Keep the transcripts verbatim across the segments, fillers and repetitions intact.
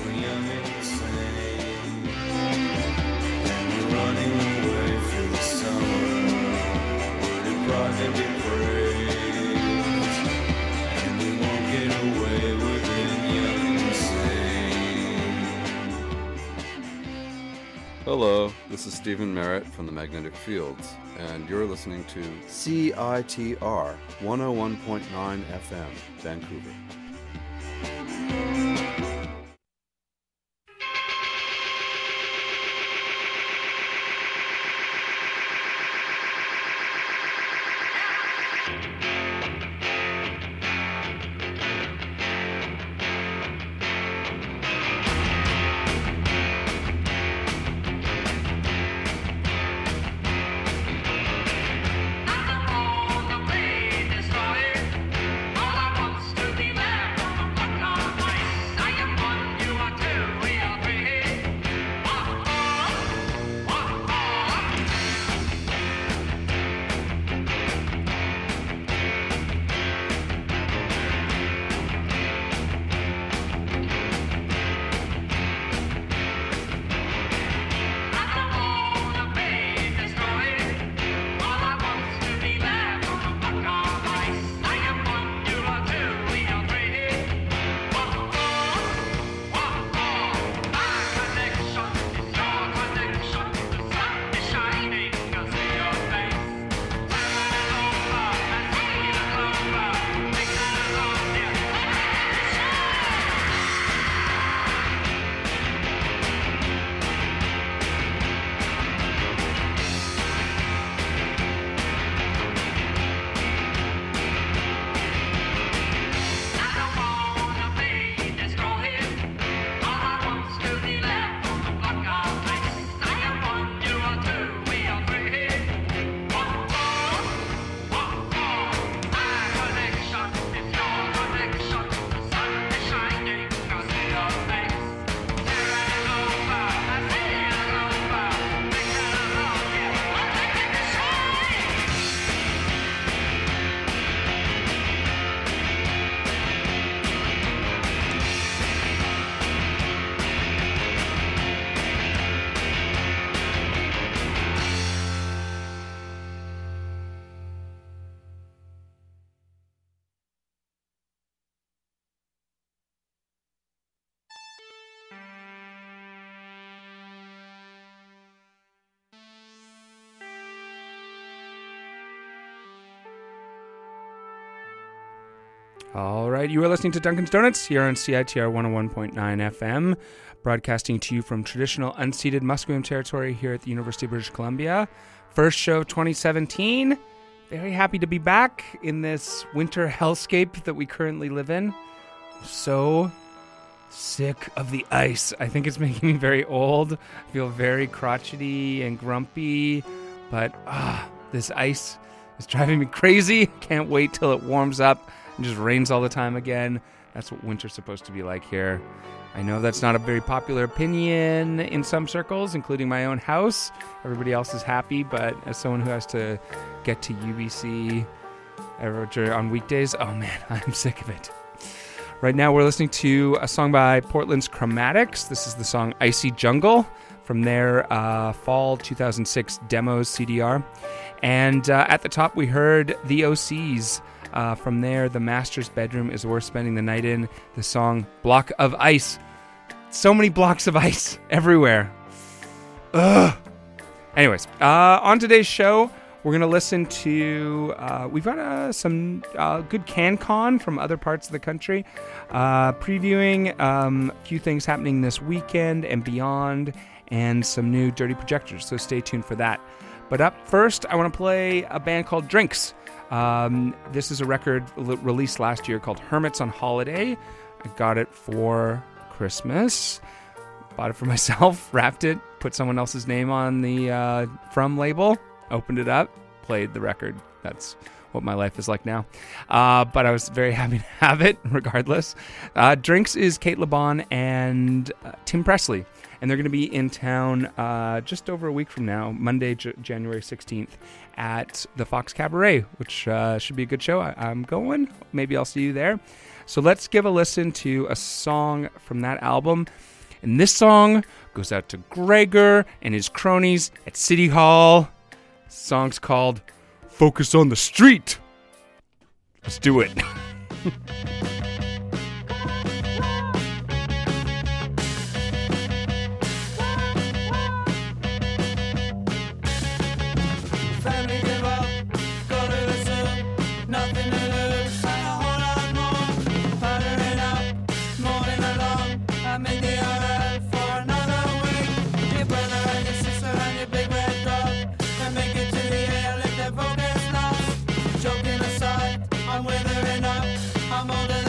Hello, this is Stephen Merritt from the Magnetic Fields, and you're listening to C I T R one oh one point nine F M, Vancouver. All right, you are listening to Duncan's Donuts here on C I T R one oh one point nine F M, broadcasting to you from traditional unceded Musqueam territory here at the University of British Columbia. First show of twenty seventeen. Very happy to be back in this winter hellscape that we currently live in. So sick of the ice. I think it's making me very old. I feel very crotchety and grumpy, but ah, this ice is driving me crazy. Can't wait till it warms up. It just rains all the time again. That's what winter's supposed to be like here. I know that's not a very popular opinion in some circles, including my own house. Everybody else is happy, but as someone who has to get to U B C on weekdays, oh man, I'm sick of it. Right now we're listening to a song by Portland's Chromatics. This is the song Icy Jungle from their uh, fall two thousand six Demos C D R. And uh, at the top we heard the O Cs. Uh, from there, The Master's Bedroom is Worth Spending the Night In. The song Block of Ice. So many blocks of ice everywhere. Ugh. Anyways, uh, on today's show, we're going to listen to... Uh, we've got uh, some uh, good CanCon from other parts of the country. Uh, previewing um, a few things happening this weekend and beyond. And some new Dirty Projectors. So stay tuned for that. But up first, I want to play a band called Drinks. Um, this is a record l- released last year called Hermits on Holiday. I got it for Christmas. Bought it for myself, wrapped it, put someone else's name on the uh, From label, opened it up, played the record. That's what my life is like now. Uh, but I was very happy to have it, regardless. Uh, Drinks is Kate LeBon and uh, Tim Presley. And they're going to be in town uh, just over a week from now, Monday, J- January sixteenth, at the Fox Cabaret, which uh, should be a good show. I- I'm going. Maybe I'll see you there. So let's give a listen to a song from that album. And this song goes out to Gregor and his cronies at City Hall. The song's called Focus on the Street. Let's do it. Family give up, go to the zoo, nothing to lose, and a whole lot more. Powdering up, morning along, I made the R L for another week. Your brother and your sister and your big red dog can make it to the A L if their focus lost. Joking aside, I'm withering up, I'm older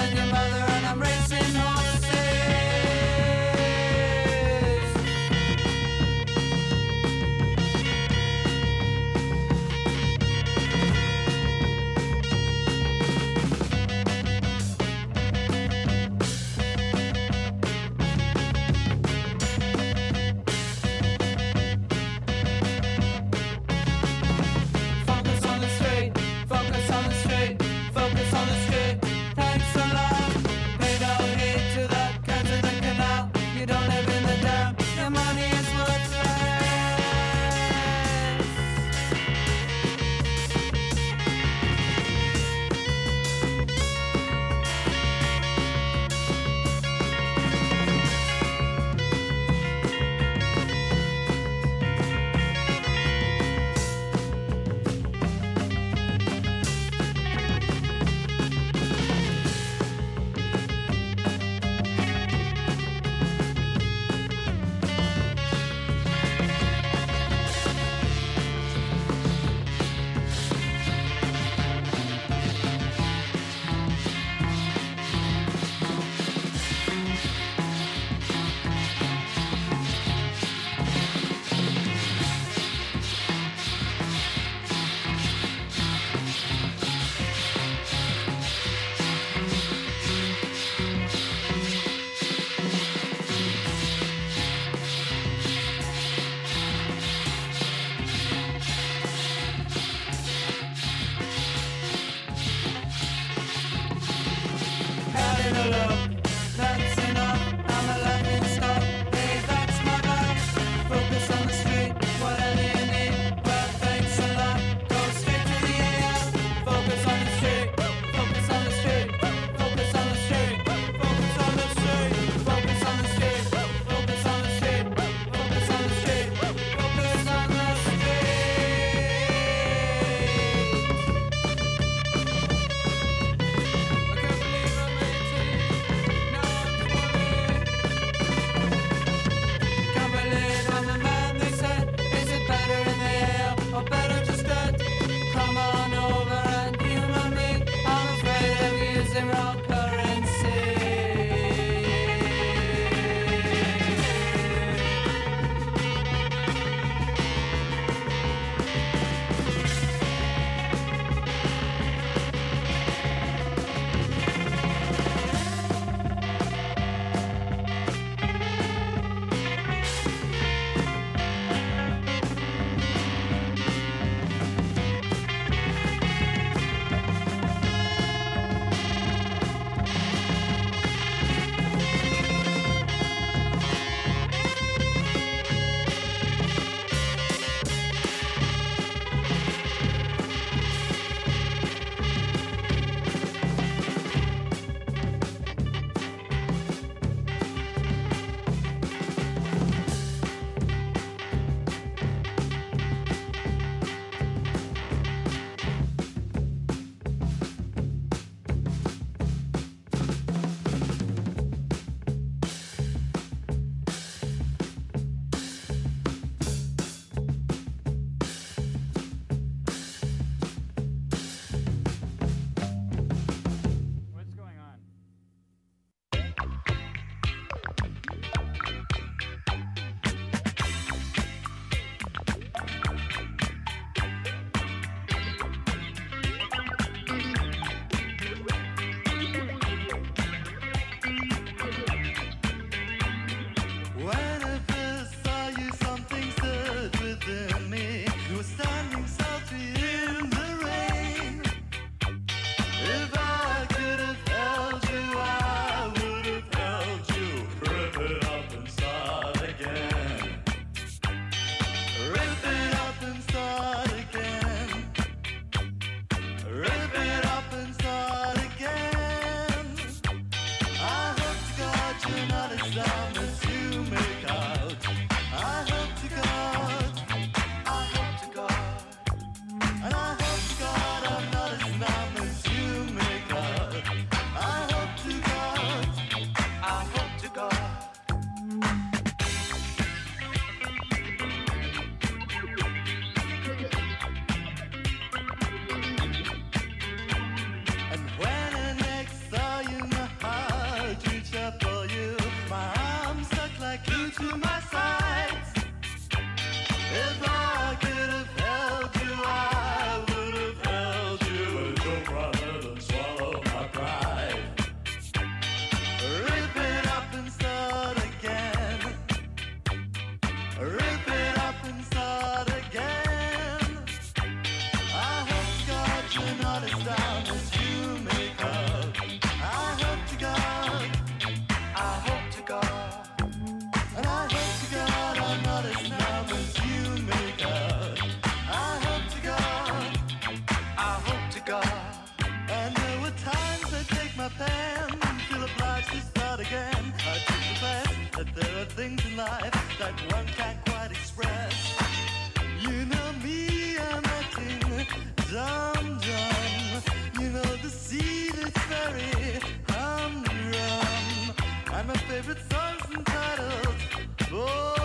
that one can't quite express. You know me, I'm acting dumb, dumb. You know the sea that's very humdrum. And my favorite song's entitled Boredom.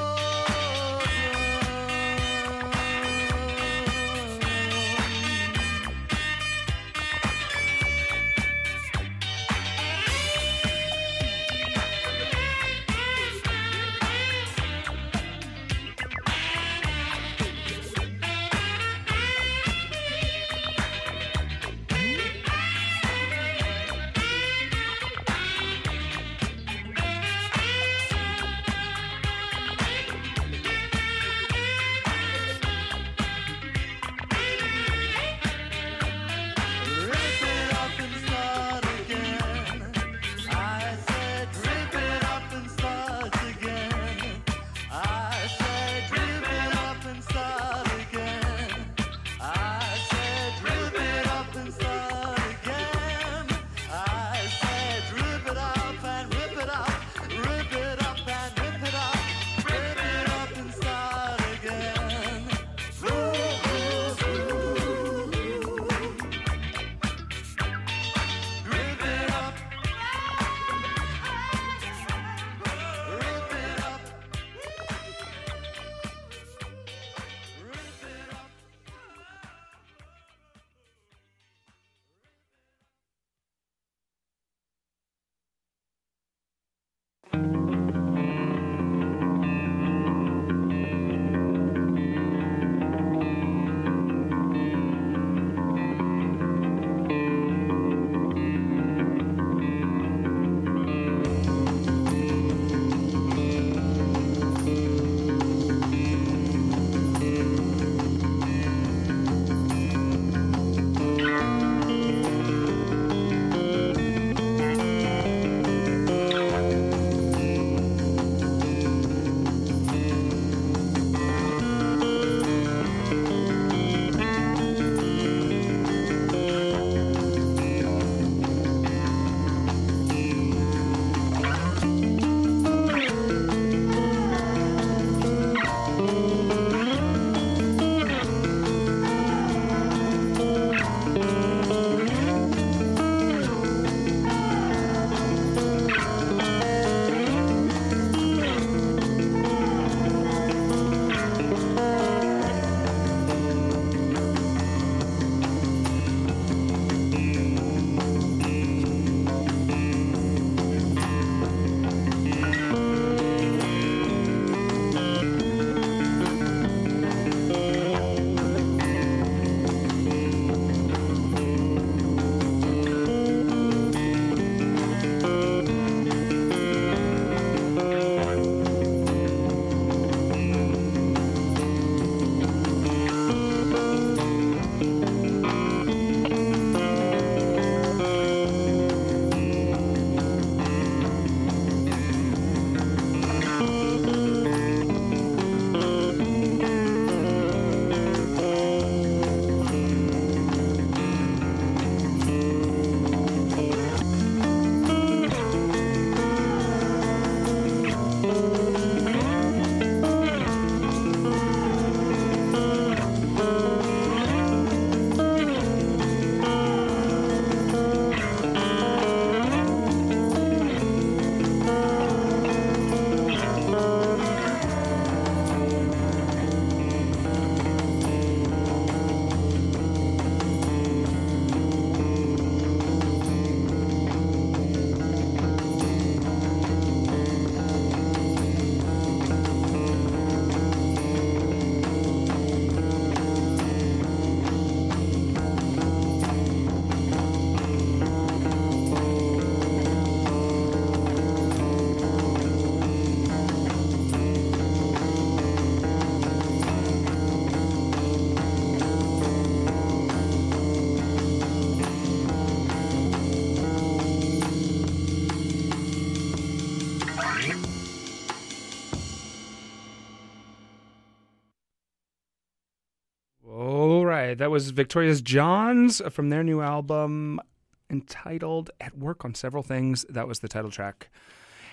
right, that was Victoria's Johns from their new album entitled At Work on Several Things. That was the title track.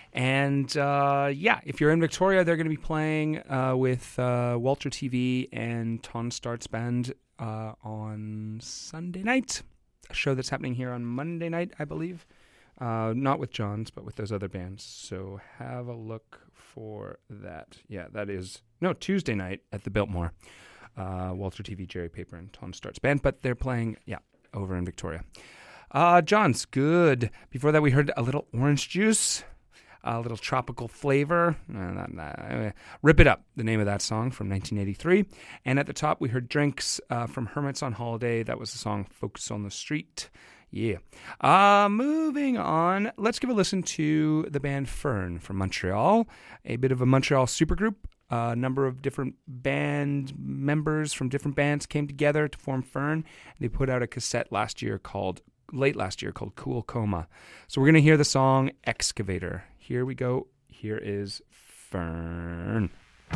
And uh, yeah, if you're in Victoria, they're going to be playing uh, with uh, Walter T V and Ton Starts Band uh, on Sunday night. A show that's happening here on Monday night, I believe. Uh, not with John's, but with those other bands. So have a look for that. Yeah, that is, no, Tuesday night at the Biltmore. Uh, Walter T V, Jerry Paper, and Ton Starts Band. But they're playing, yeah, over in Victoria. Uh, John's, good. Before that, we heard a little Orange Juice. A little tropical flavor. Uh, not, not, uh, Rip It Up, the name of that song from nineteen eighty-three. And at the top, we heard Drinks uh, from Hermits on Holiday. That was the song Focus on the Street. Yeah. Uh, moving on, let's give a listen to the band Fern from Montreal. A bit of a Montreal supergroup. A number of different band members from different bands came together to form Fern. They put out a cassette last year called, late last year, called Cool Coma. So we're going to hear the song Excavator. Here we go. Here is Fern.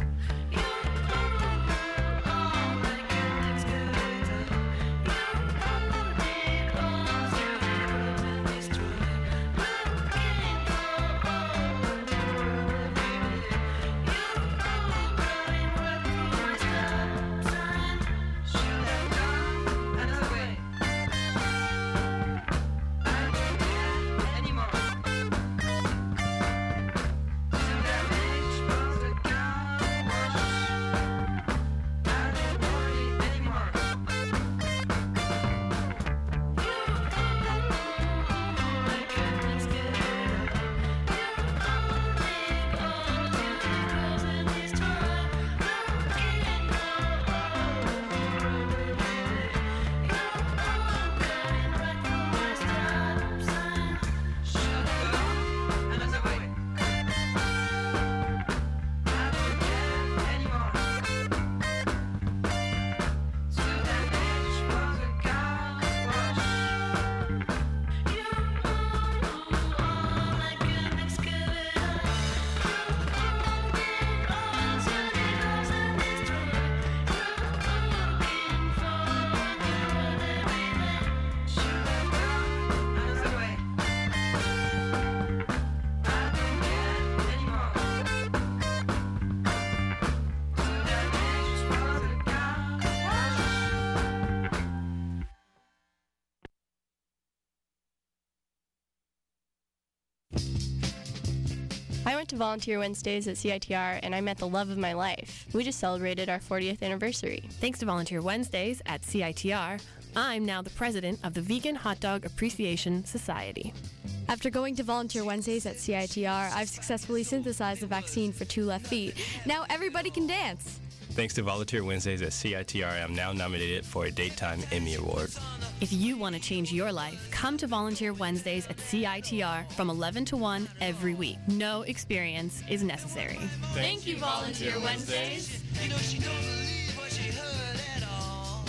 I went to Volunteer Wednesdays at C I T R, and I met the love of my life. We just celebrated our fortieth anniversary. Thanks to Volunteer Wednesdays at C I T R, I'm now the president of the Vegan Hot Dog Appreciation Society. After going to Volunteer Wednesdays at C I T R, I've successfully synthesized a vaccine for two left feet. Now everybody can dance. Thanks to Volunteer Wednesdays at C I T R, I'm now nominated for a Daytime Emmy Award. If you want to change your life, come to Volunteer Wednesdays at C I T R from eleven to one every week. No experience is necessary. Thank you, Volunteer Wednesdays. You know she don't believe what she heard at all.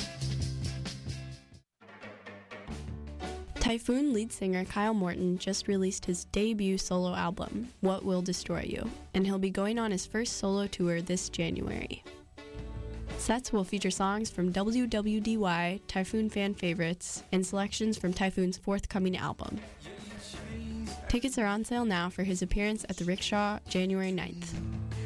Typhoon lead singer Kyle Morton just released his debut solo album, What Will Destroy You, and he'll be going on his first solo tour this January. Sets will feature songs from W W D Y, Typhoon fan favorites, and selections from Typhoon's forthcoming album. Tickets are on sale now for his appearance at the Rickshaw, January ninth.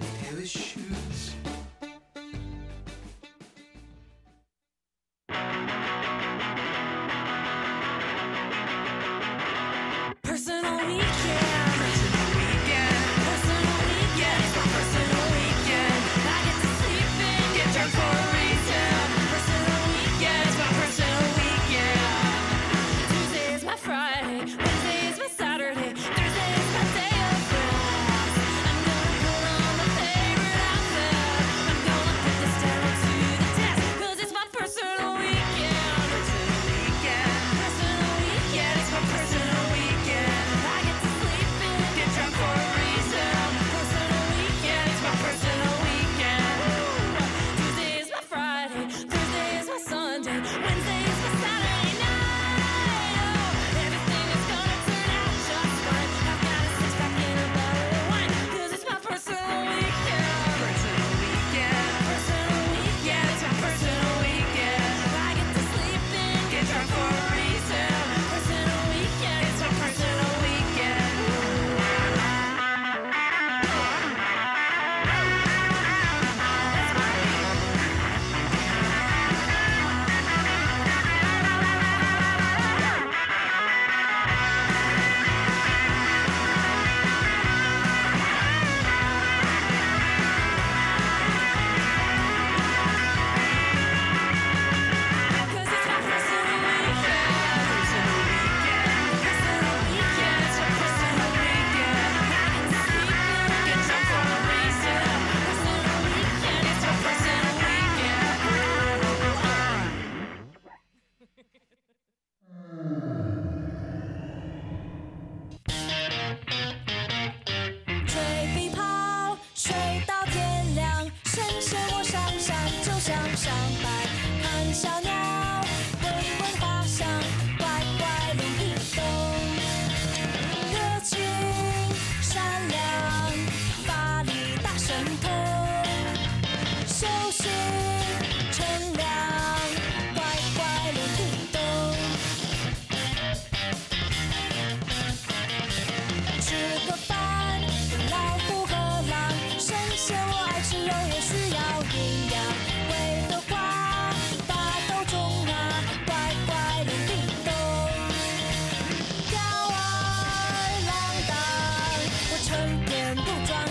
Personal weekend. Personal weekend. Personal weekend. It's my personal weekend. I get to sleep in, get drunk for a reason. Personal weekend. It's my personal weekend. Tuesday is my Friday. Wednesday is my Saturday. Thursday is my day of rest. I'm gonna put on my favorite outfit.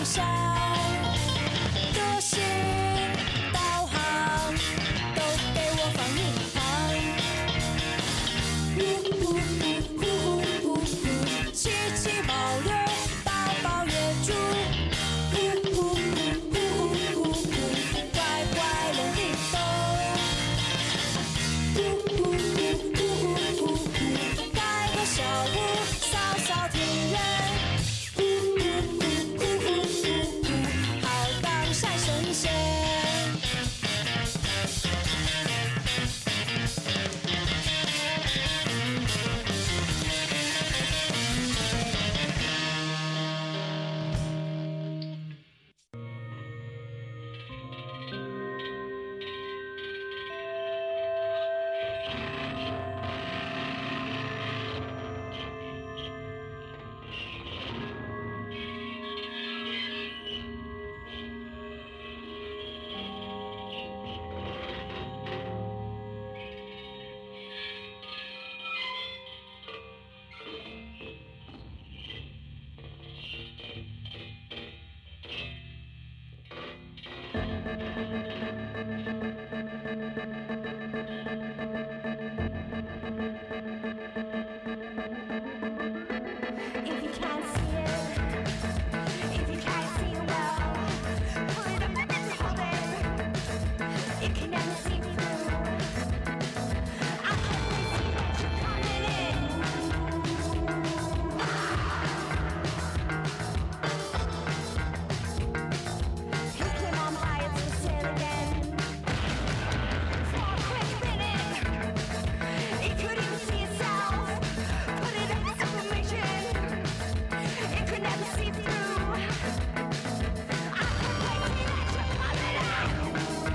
向，个性导航都给我放一旁。呼呼呼呼呼呼，七七保留，抱抱月住。呼呼呼呼呼呼，乖乖龙地洞。呼呼呼呼呼呼，盖个小屋，扫扫庭院。呼呼呼呼呼呼呼，好当晒神仙。If you can't see it, if you can't see it well, pull it up and hold it. It can never see through. I hope they see that you're coming in. He came on by, it's for sale again. For a quick minute, it could even see itself. Put it up as information. It could never see through. I hope they see that you're coming out.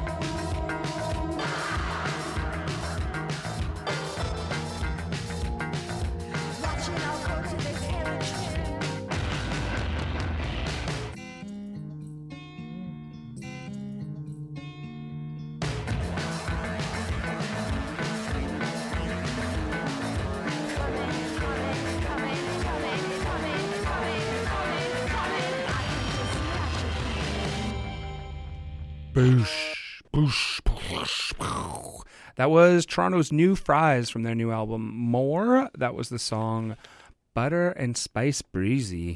Watching I'll go to the Taylor tune. Coming, coming, coming, coming, coming, coming, coming, coming. I can just see that you're Boosh, boosh, boosh, boosh. That was Toronto's New Fries from their new album More. That was the song Butter and Spice Breezy.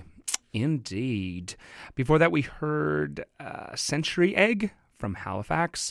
Indeed. Before that, we heard uh, Century Egg from Halifax.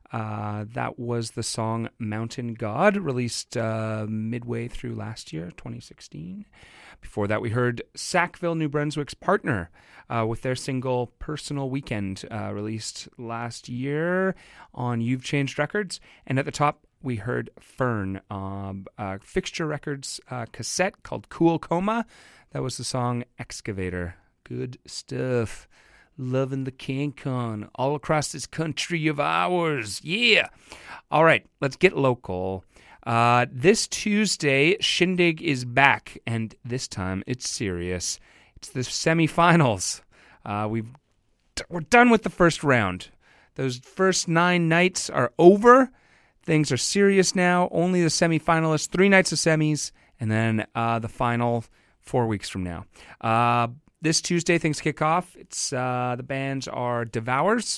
Uh, that was the song Mountain God, released uh, midway through last year, twenty sixteen. Before that, we heard Sackville, New Brunswick's Partner uh, with their single Personal Weekend, uh, released last year on You've Changed Records. And at the top, we heard Fern, um, uh, Fixture Records uh, cassette called Cool Coma. That was the song Excavator. Good stuff. Loving the CanCon all across this country of ours. Yeah. All right, let's get local. Uh, this Tuesday, Shindig is back, and this time it's serious. It's the semifinals. Uh, we've we're done with the first round. Those first nine nights are over. Things are serious now. Only the semifinalists, three nights of semis, and then uh, the final four weeks from now. Uh, this Tuesday, things kick off. It's uh, the bands are Devours,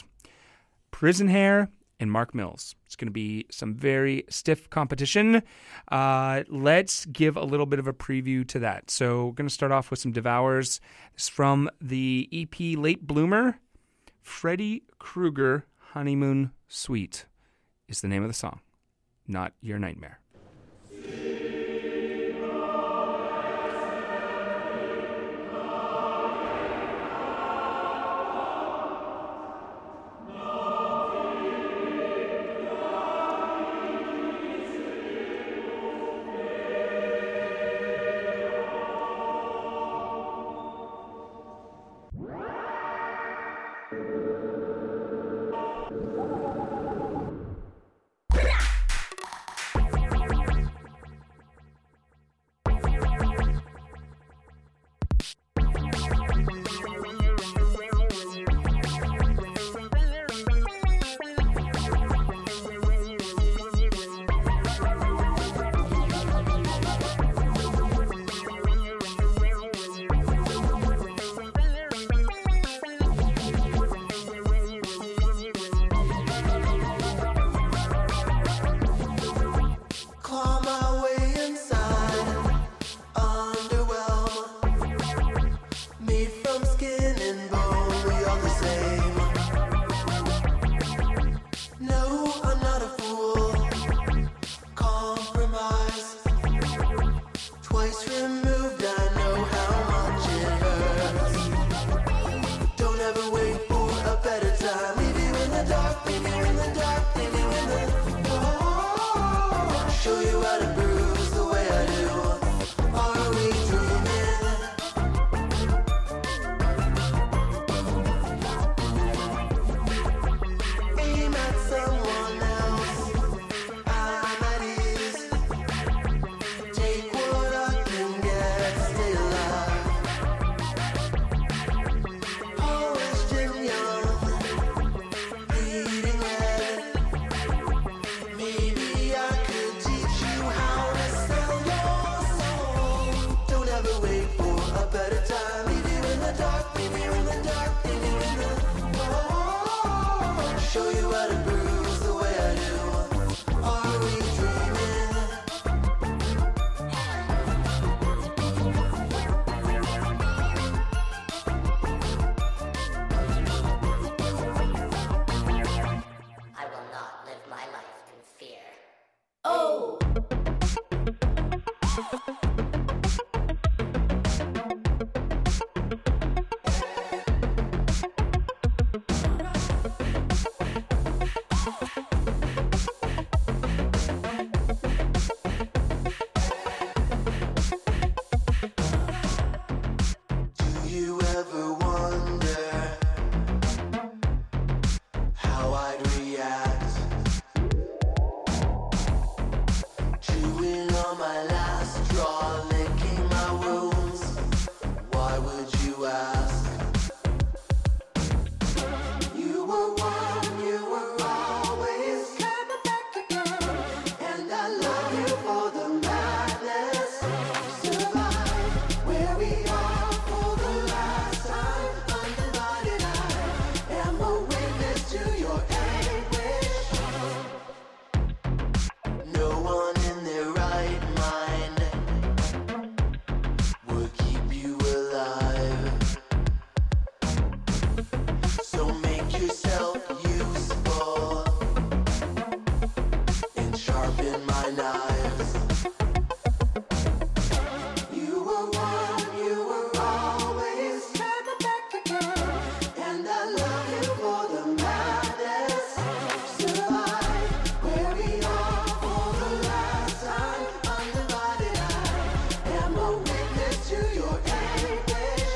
Prison Hair, and Mark Mills. It's going to be some very stiff competition. Uh, let's give a little bit of a preview to that. So we're going to start off with some Devours. This is from the E P Late Bloomer. Freddy Krueger Honeymoon Suite is the name of the song, not Your Nightmare. coming. knives. You were one, you were always trying to back again, and I love you for the madness. Survive where we are for the last time. Undivided, I am a witness to your anguish.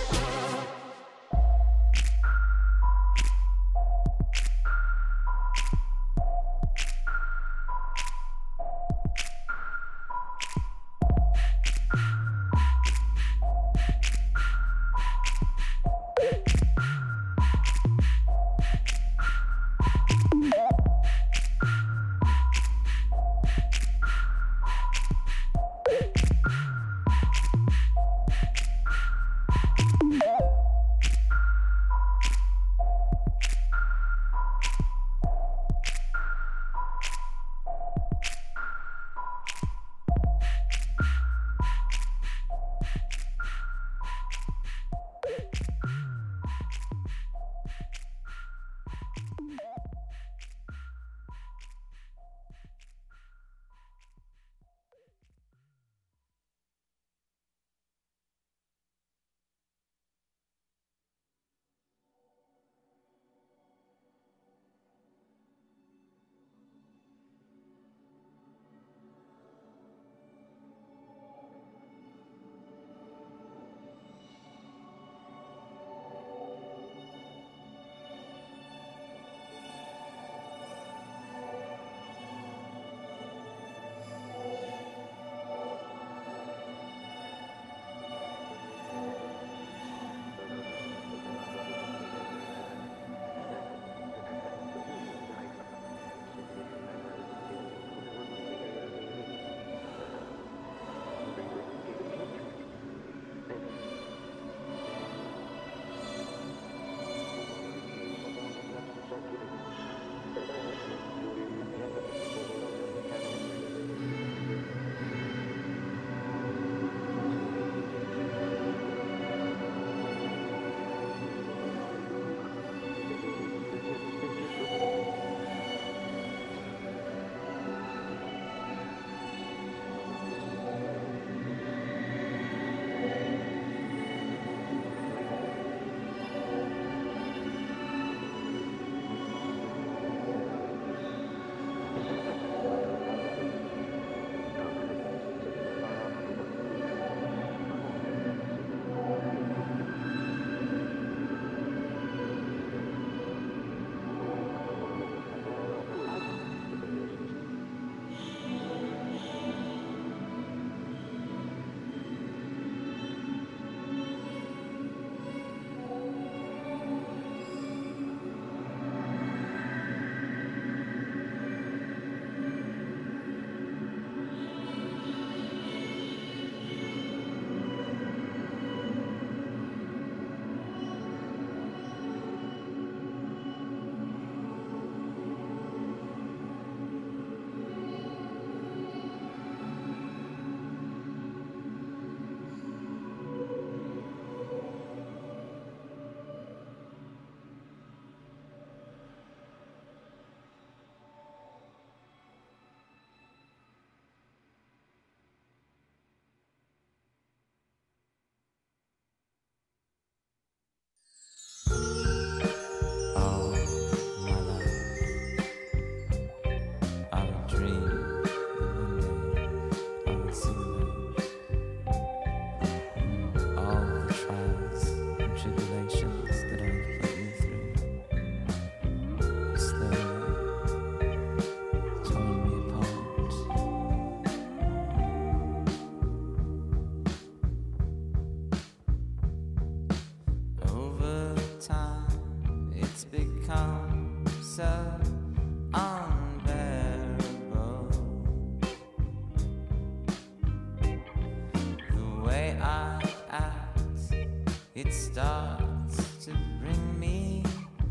It starts to bring me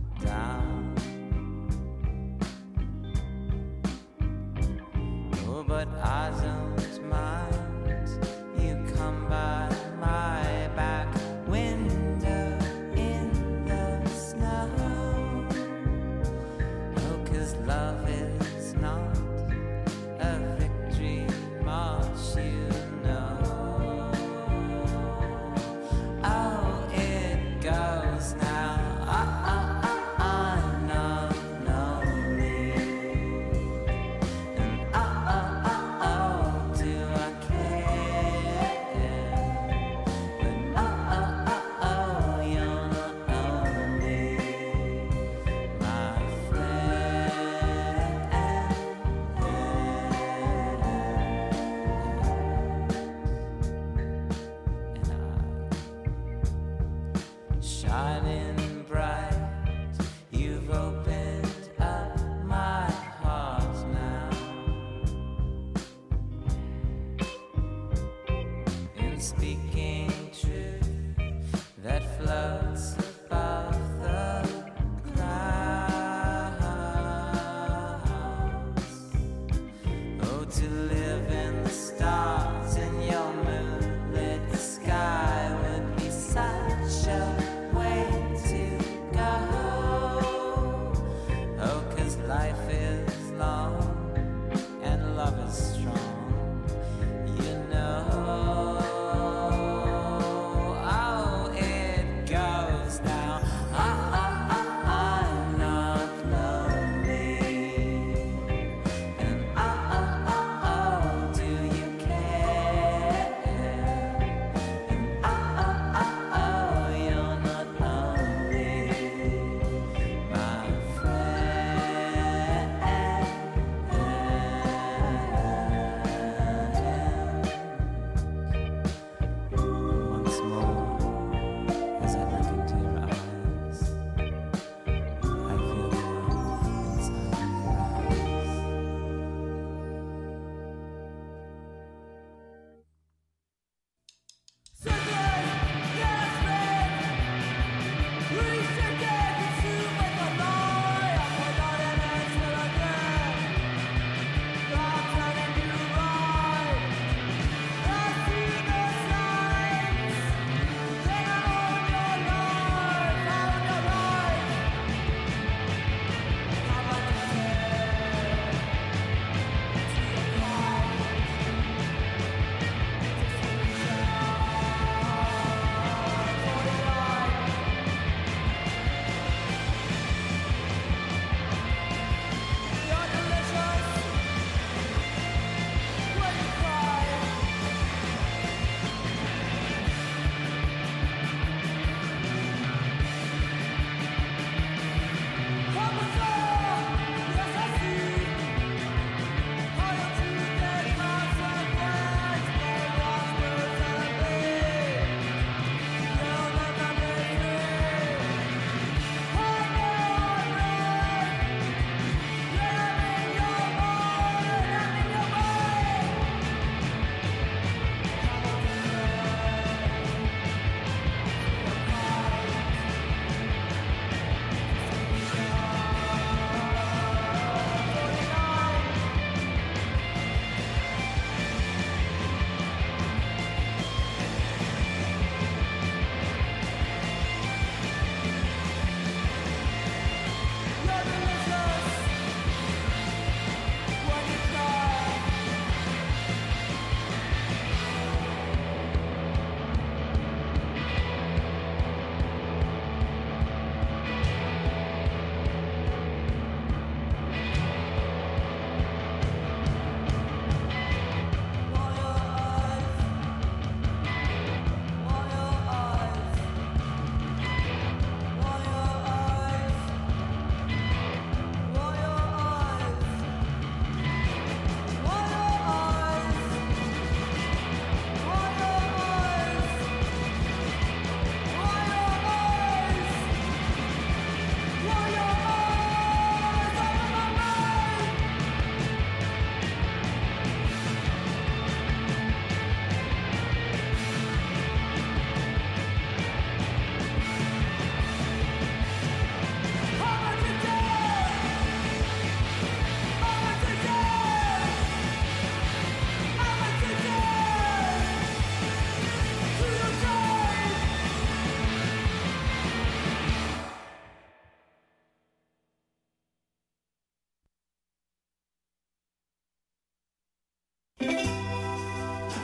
down. Oh, but I don't mind. You come by my back window in the snow. Oh, 'cause love is not a victory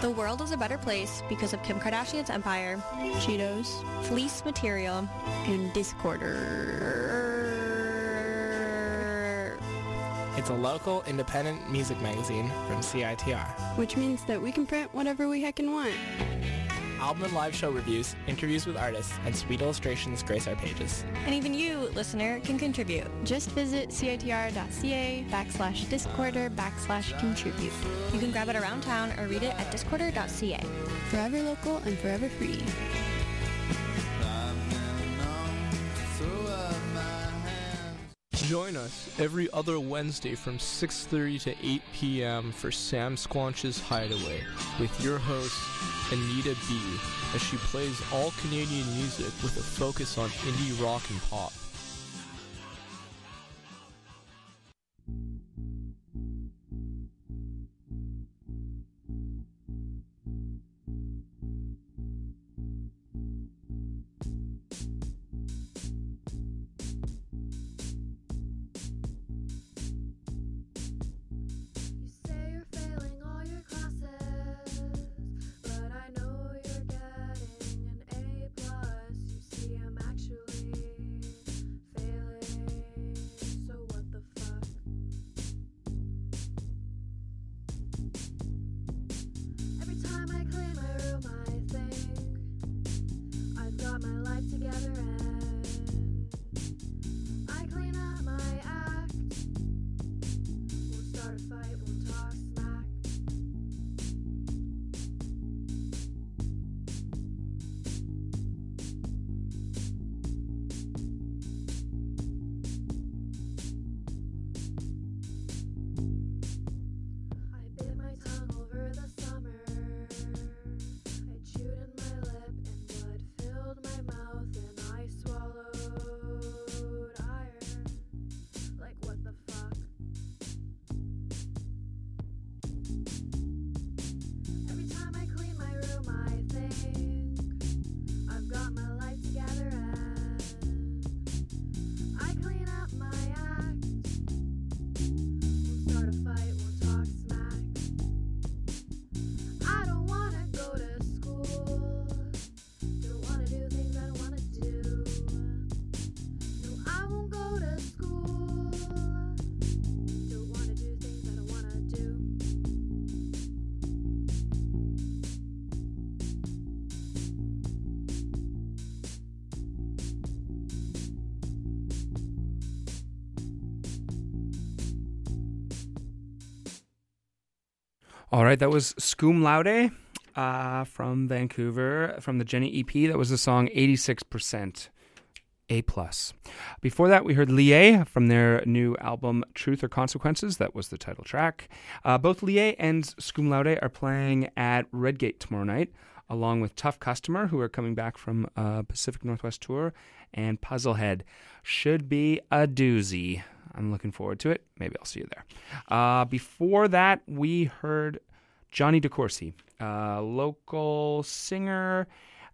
The world is a better place because of Kim Kardashian's empire, Cheetos, fleece material, and Discorder. It's a local independent music magazine from C I T R. Which means that we can print whatever we heckin' want. Album and live show reviews, interviews with artists, and sweet illustrations grace our pages. And even you, listener, can contribute. Just visit citr.ca backslash discorder backslash contribute. You can grab it around town or read it at discorder dot c a. Forever local and forever free. Join us every other Wednesday from six thirty to eight p.m. for Sam Squanch's Hideaway with your host, Anita B., as she plays all Canadian music with a focus on indie rock and pop. All right, that was Scum Laude uh, from Vancouver, from the Jenny E P. That was the song eighty-six percent. A plus. Before that, we heard Lié from their new album Truth or Consequences. That was the title track. Uh, both Lié and Scum Laude are playing at Redgate tomorrow night, along with Tough Customer, who are coming back from a Pacific Northwest tour, and Puzzlehead. Should be a doozy. I'm looking forward to it. Maybe I'll see you there. Uh, before that, we heard Johnny DeCourcy, a local singer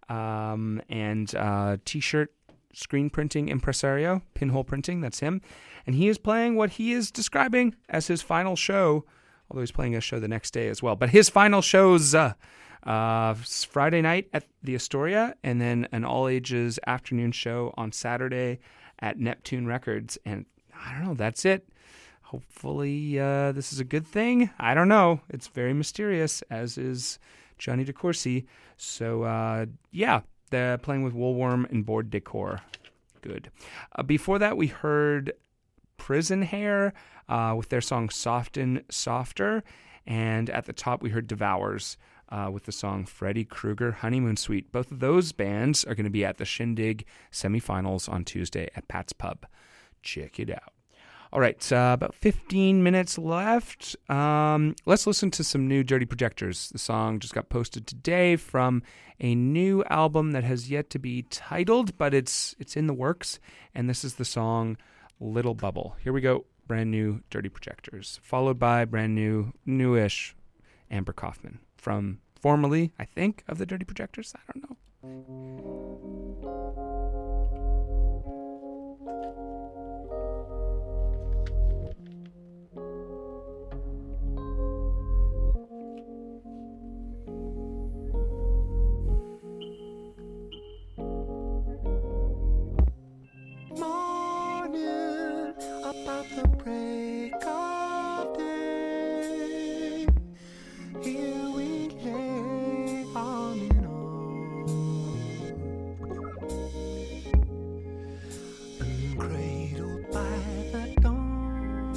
um, and uh, t-shirt screen printing impresario, pinhole printing, that's him. And he is playing what he is describing as his final show, although he's playing a show the next day as well. But his final show's uh, uh, Friday night at the Astoria, and then an all-ages afternoon show on Saturday at Neptune Records. And I don't know, that's it. Hopefully uh, this is a good thing. I don't know. It's very mysterious, as is Johnny DeCourcy. So, uh, yeah, they're playing with Woolworm and Board Decor. Good. Uh, before that, we heard Prison Hair uh, with their song Soften Softer. And at the top, we heard Devours uh, with the song Freddy Krueger Honeymoon Suite. Both of those bands are going to be at the Shindig semifinals on Tuesday at Pat's Pub. Check it out. All right, uh, about fifteen minutes left. Um, let's listen to some new Dirty Projectors. The song just got posted today from a new album that has yet to be titled, but it's it's in the works. And this is the song Little Bubble. Here we go, brand new Dirty Projectors, followed by brand new, newish Amber Kaufman from formerly, I think, of the Dirty Projectors. I don't know. cradled by the dawn.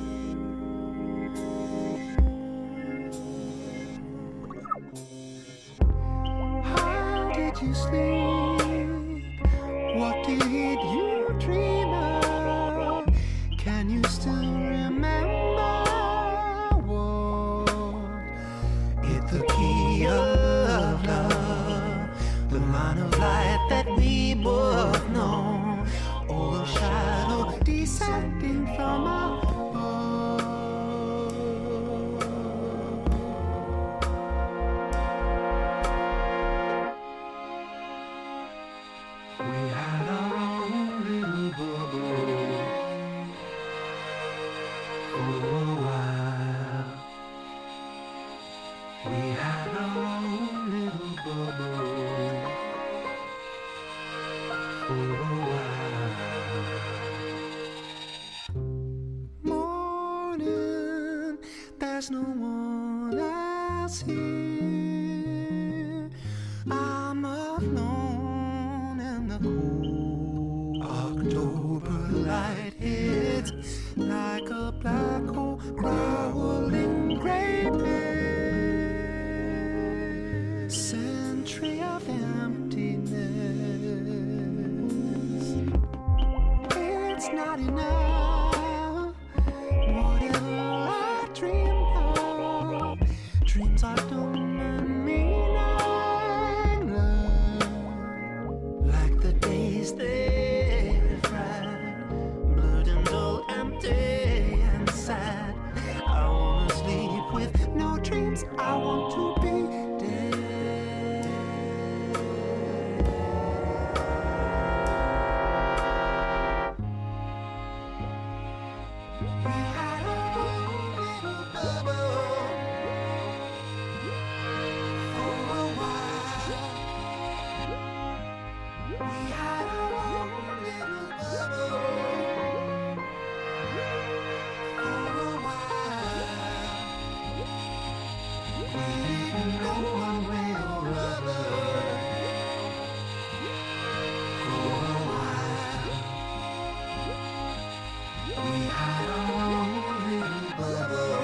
How did you sleep? What did you dream of? Can you still remember what? It's the key of love, the line of light that we both know. All the shadow descending from above. We had our own little bubble for a while. We had our own little bubble for a while. Morning, there's no one else here. I'm alone in the cool October light hits like a black hole growling gray pit. Century of emptiness. It's not enough. Whatever I dreamed of, dreams are dumb and meaningless. Like the days they fried, blurred and dull, empty and sad. I wanna sleep with no dreams. I want to be dead. We had our own little bubble for a while. We had our own little bubble for a while. We didn't know one way or other for a while. We had our own little bubble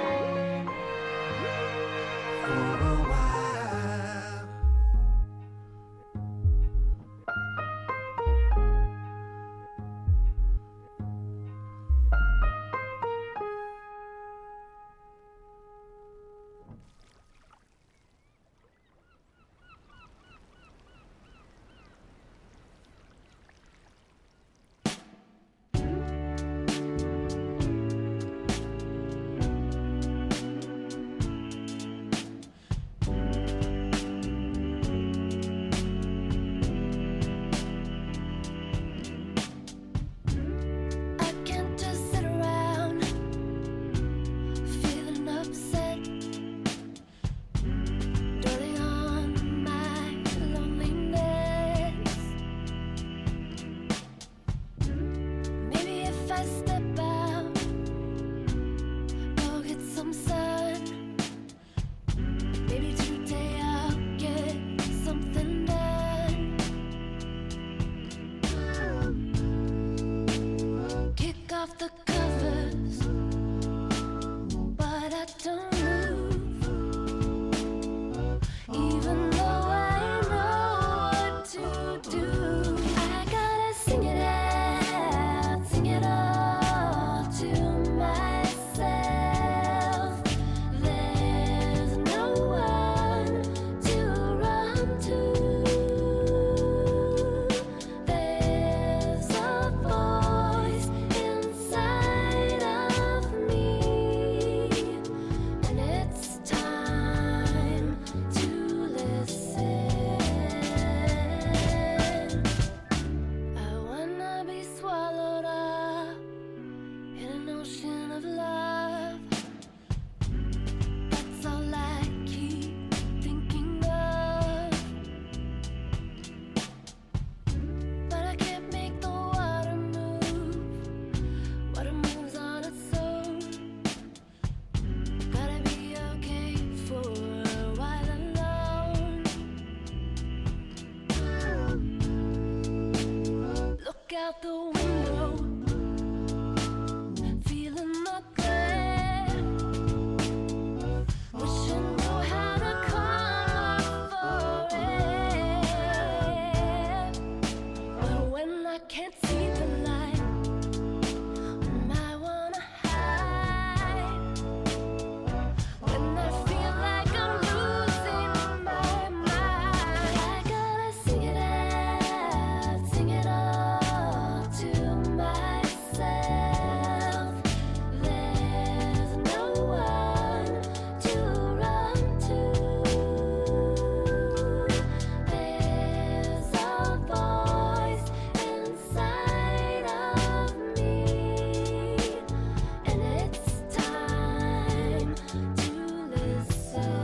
for a while. I can't just sit around feeling upset, dwelling on my loneliness. Maybe if I step out, go get some sun, maybe today I'll get something done. Kick off the covers, but I don't move, even though I know what to do. I gotta sing it out, sing it all to myself. There's no one to run to. There's a voice inside of me, and it's time to listen. I wanna be swallowed up in an ocean of love. That's all I keep thinking of. But I can't make the water move. Water moves on its own. Gotta be okay for a while alone. Look out the window. can't see the light. When I wanna hide. When I feel like I'm losing my mind. I gotta sing it out, sing it all to myself. There's no one to run to. There's a voice inside of me, and it's time to listen.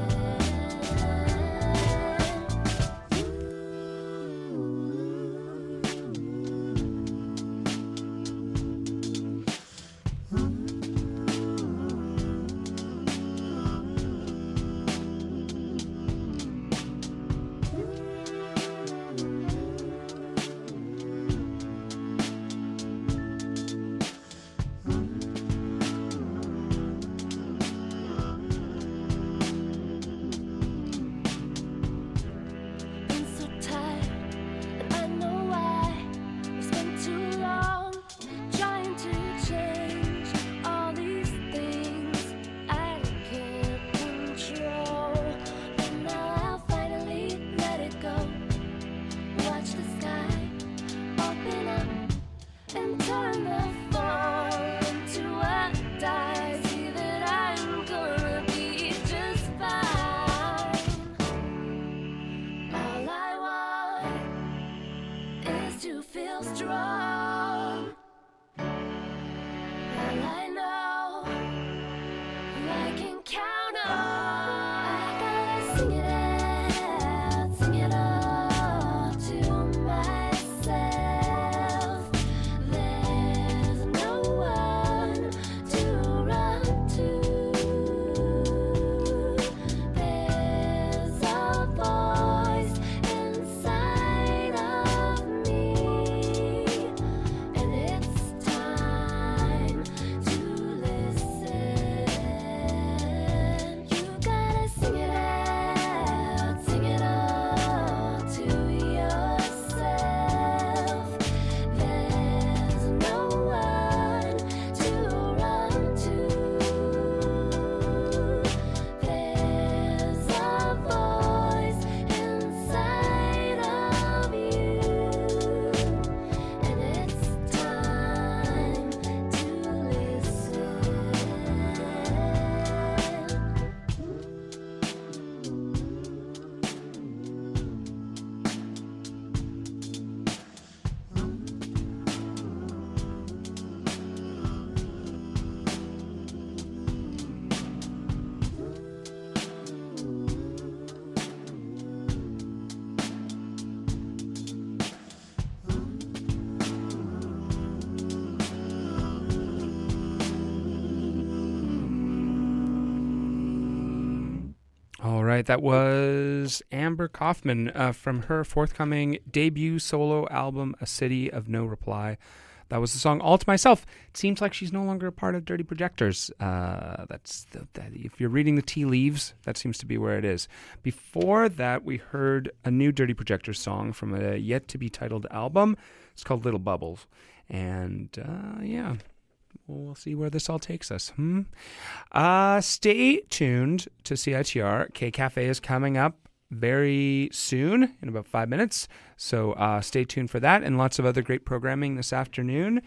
Been so tired, and I know why. We spent too long trying to change all these things I can't control. But now I'll finally let it go. Watch the sky open up and turn the fall into a die. See that I'm gonna be just fine. All I want is to feel strong. And I know who I can count on. I gotta sing it out, sing it all to myself. There's no one to run to. There's a voice inside of me, and it's time to listen. You gotta sing it out, sing it all to yourself. There's no one to run to. There's a voice inside of you, and it's time to listen. All right, that was Amber Kaufman uh, from her forthcoming debut solo album, A City of No Reply. That was the song All to Myself. It seems like she's no longer a part of Dirty Projectors. Uh, that's the, that, if you're reading the tea leaves, that seems to be where it is. Before that, we heard a new Dirty Projectors song from a yet-to-be-titled album. It's called Little Bubbles. And, uh, yeah, we'll see where this all takes us. Hmm? Uh, stay tuned to C I T R. K-Cafe is coming up very soon, in about five minutes. So uh, stay tuned for that and lots of other great programming this afternoon.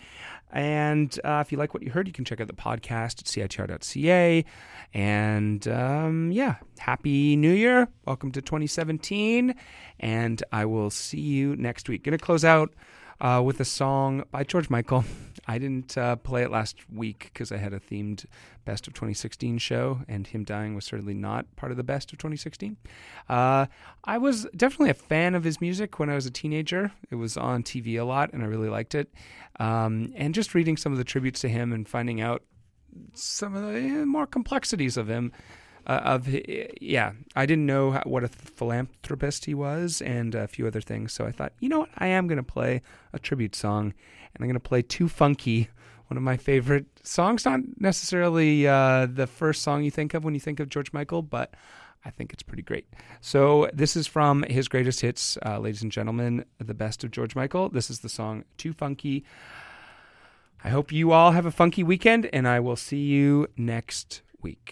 And uh, if you like what you heard, you can check out the podcast at C I T R dot C A. And um, yeah, Happy New Year. Welcome to twenty seventeen. And I will see you next week. Going to close out uh, with a song by George Michael. I didn't uh, play it last week because I had a themed Best of twenty sixteen show, and him dying was certainly not part of the Best of twenty sixteen. Uh, I was definitely a fan of his music when I was a teenager. It was on T V a lot, and I really liked it. Um, and just reading some of the tributes to him and finding out some of the more complexities of him. Uh, of yeah, I didn't know how, what a philanthropist he was, and a few other things. So I thought, you know what, I am going to play a tribute song, and I'm going to play Too Funky, one of my favorite songs. Not necessarily uh, the first song you think of when you think of George Michael, but I think it's pretty great. So this is from his greatest hits, uh, ladies and gentlemen, the best of George Michael. This is the song Too Funky. I hope you all have a funky weekend, and I will see you next week.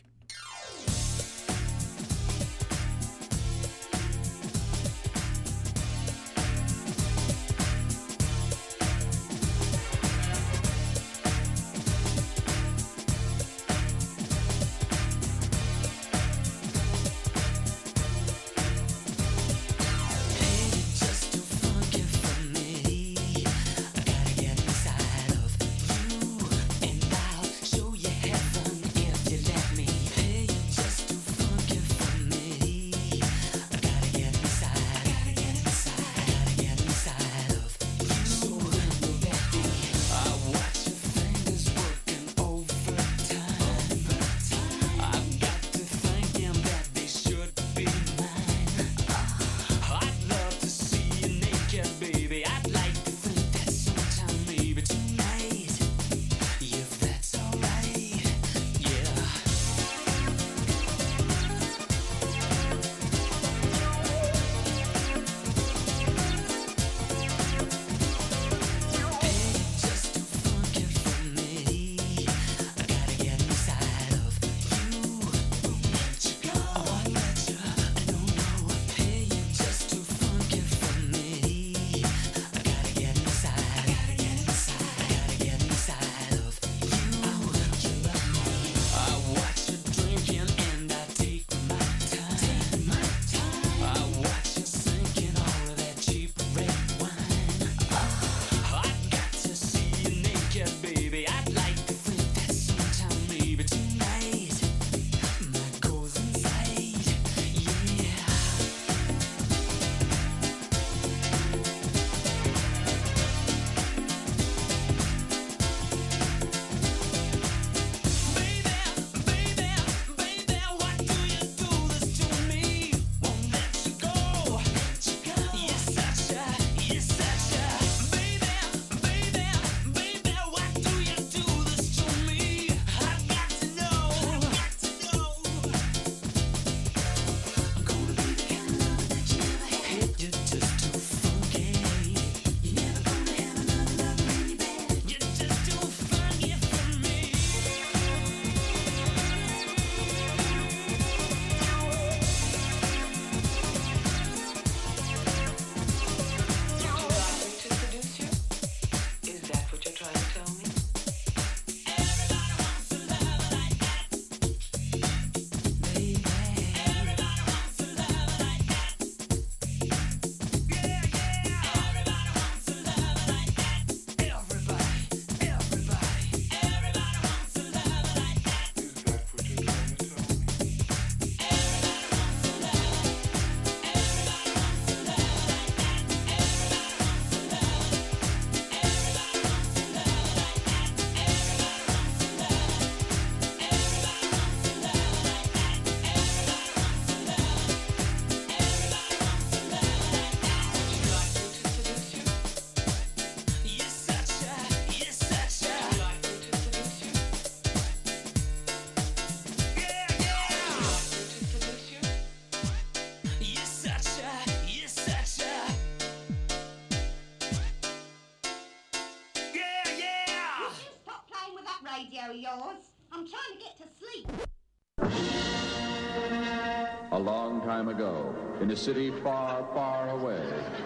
A long time ago, in a city far, far away,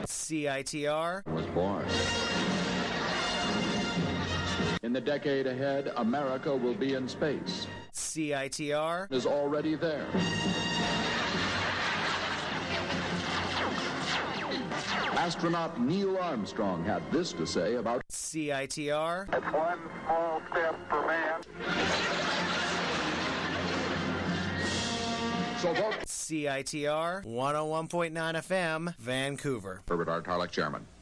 C I T R was born. In the decade ahead, America will be in space. C I T R is already there. Astronaut Neil Armstrong had this to say about C I T R. It's one small step for man. So vote C I T R one oh one point nine F M, Vancouver. Herbert R. Tarlek, Chairman.